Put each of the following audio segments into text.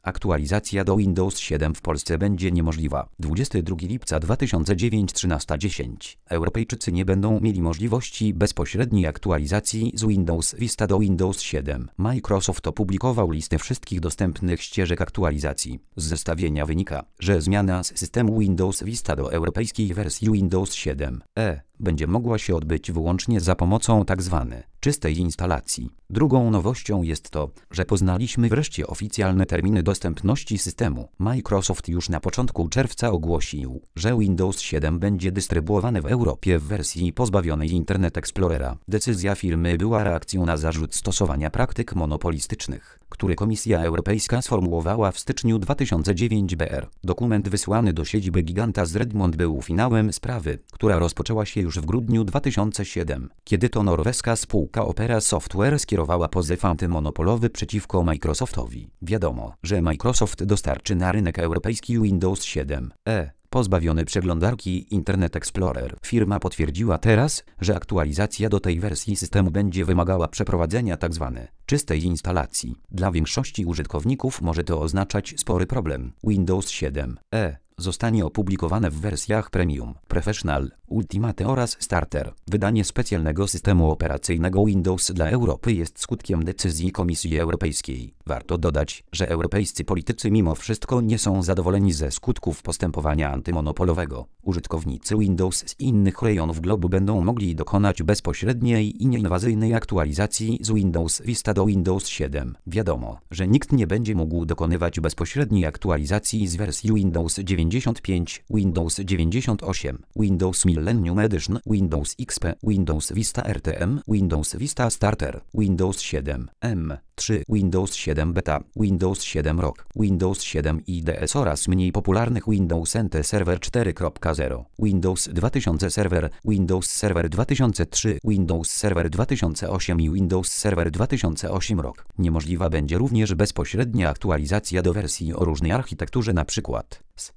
Aktualizacja do Windows 7 w Polsce będzie niemożliwa. 22 lipca 2009 13:10. Europejczycy nie będą mieli możliwości bezpośredniej aktualizacji z Windows Vista do Windows 7. Microsoft opublikował listę wszystkich dostępnych ścieżek aktualizacji. Z zestawienia wynika, że zmiana z systemu Windows Vista do europejskiej wersji Windows 7e będzie mogła się odbyć wyłącznie za pomocą tzw. czystej instalacji. Drugą nowością jest to, że poznaliśmy wreszcie oficjalne terminy dostępności systemu. Microsoft już na początku czerwca ogłosił, że Windows 7 będzie dystrybuowany w Europie w wersji pozbawionej Internet Explorera. Decyzja firmy była reakcją na zarzut stosowania praktyk monopolistycznych, który Komisja Europejska sformułowała w styczniu 2009 br. Dokument wysłany do siedziby giganta z Redmond był finałem sprawy, która rozpoczęła się już w grudniu 2007, kiedy to norweska spółka Opera Software skierowała pozew antymonopolowy przeciwko Microsoftowi. Wiadomo, że Microsoft dostarczy na rynek europejski Windows 7e, pozbawiony przeglądarki Internet Explorer. Firma potwierdziła teraz, że aktualizacja do tej wersji systemu będzie wymagała przeprowadzenia tzw. czystej instalacji. Dla większości użytkowników może to oznaczać spory problem. Windows 7e zostanie opublikowane w wersjach Premium, Professional, Ultimate oraz Starter. Wydanie specjalnego systemu operacyjnego Windows dla Europy jest skutkiem decyzji Komisji Europejskiej. Warto dodać, że europejscy politycy mimo wszystko nie są zadowoleni ze skutków postępowania antymonopolowego. Użytkownicy Windows z innych rejonów globu będą mogli dokonać bezpośredniej i nieinwazyjnej aktualizacji z Windows Vista do Windows 7. Wiadomo, że nikt nie będzie mógł dokonywać bezpośredniej aktualizacji z wersji Windows 95, Windows 98, Windows Millennium Edition, Windows XP, Windows Vista RTM, Windows Vista Starter, Windows 7 M3, Windows 7 Beta, Windows 7 Rock, Windows 7 IDS oraz mniej popularnych Windows NT Server 4.0, Windows 2000 Server, Windows Server 2003, Windows Server 2008 i Windows Server 2008 Rock. Niemożliwa będzie również bezpośrednia aktualizacja do wersji o różnej architekturze, np. z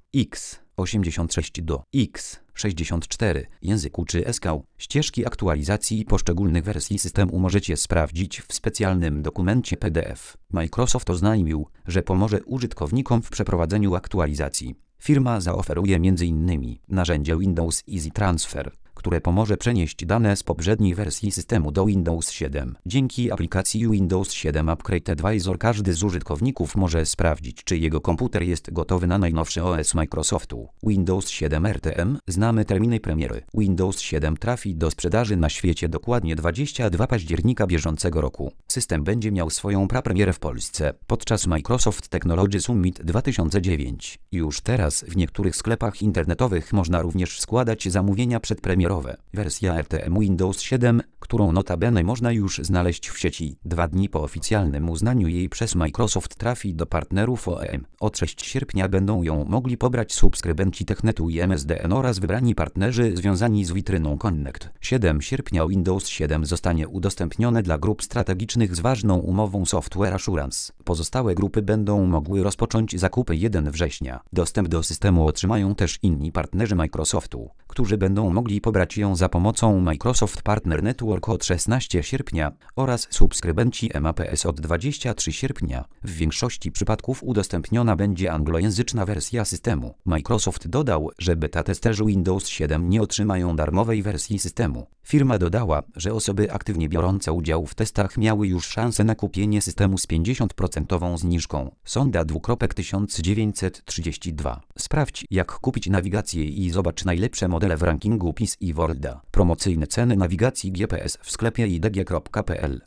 x86 do x64 języku czy SK. Ścieżki aktualizacji poszczególnych wersji systemu możecie sprawdzić w specjalnym dokumencie PDF. Microsoft oznajmił, że pomoże użytkownikom w przeprowadzeniu aktualizacji. Firma zaoferuje m.in. narzędzie Windows Easy Transfer, które pomoże przenieść dane z poprzedniej wersji systemu do Windows 7. Dzięki aplikacji Windows 7 Upgrade Advisor każdy z użytkowników może sprawdzić, czy jego komputer jest gotowy na najnowszy OS Microsoftu. Windows 7 RTM. Znamy terminy premiery. Windows 7 trafi do sprzedaży na świecie dokładnie 22 października bieżącego roku. System będzie miał swoją prapremierę w Polsce podczas Microsoft Technology Summit 2009. Już teraz w niektórych sklepach internetowych można również składać zamówienia przedpremierowe. Wersja RTM Windows 7, którą notabene można już znaleźć w sieci 2 dni po oficjalnym uznaniu jej przez Microsoft, trafi do partnerów OEM. Od 6 sierpnia będą ją mogli pobrać subskrybenci Technetu i MSDN oraz wybrani partnerzy związani z witryną Connect. 7 sierpnia Windows 7 zostanie udostępnione dla grup strategicznych z ważną umową Software Assurance. Pozostałe grupy będą mogły rozpocząć zakupy 1 września. Dostęp do systemu otrzymają też inni partnerzy Microsoftu, którzy będą mogli pobrać ją za pomocą Microsoft Partner Network od 16 sierpnia oraz subskrybenci MAPS od 23 sierpnia. W większości przypadków udostępniona będzie anglojęzyczna wersja systemu. Microsoft dodał, że beta testerzy Windows 7 nie otrzymają darmowej wersji systemu. Firma dodała, że osoby aktywnie biorące udział w testach miały już szansę na kupienie systemu z 50% zniżką. Sonda 1932. Sprawdź, jak kupić nawigację i zobacz najlepsze modele w rankingu PIS i Worlda. Promocyjne ceny nawigacji GPS w sklepie idg.pl.